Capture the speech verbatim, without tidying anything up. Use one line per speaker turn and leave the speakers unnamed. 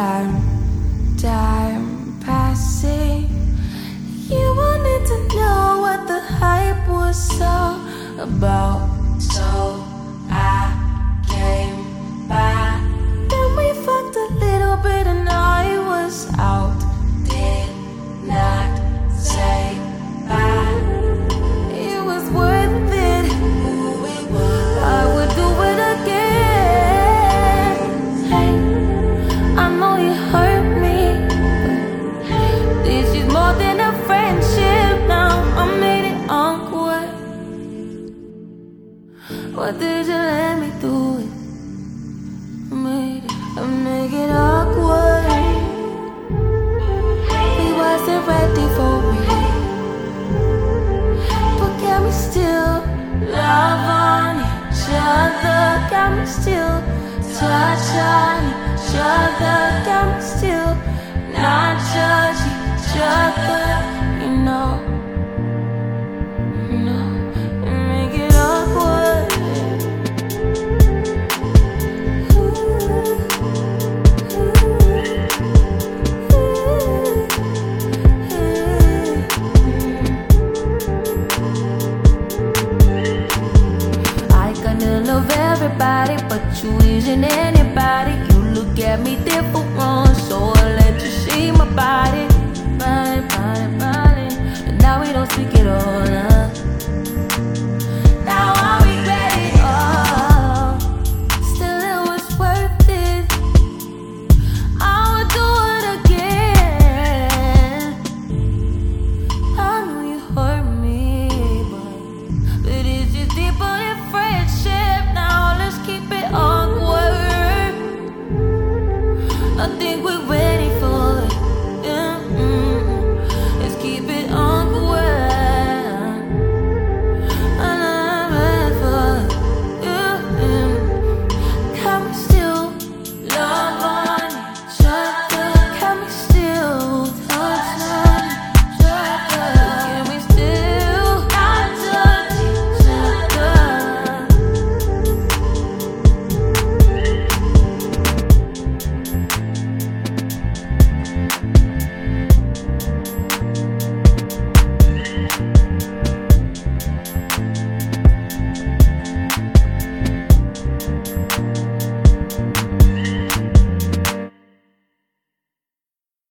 time, time passing. You wanted to know what the hype was all about, so I came by. Then we fucked a little bit and I was out. Did not say bye. It was worth it. I would do it again. Hey, I know you hurt me, but this is more than a friendship now. I made it awkward. Why did you let me do it? I made it, I make it awkward. We wasn't ready for it, but can we still love on each other? Can we still touch on each other? Can we still not judge each other?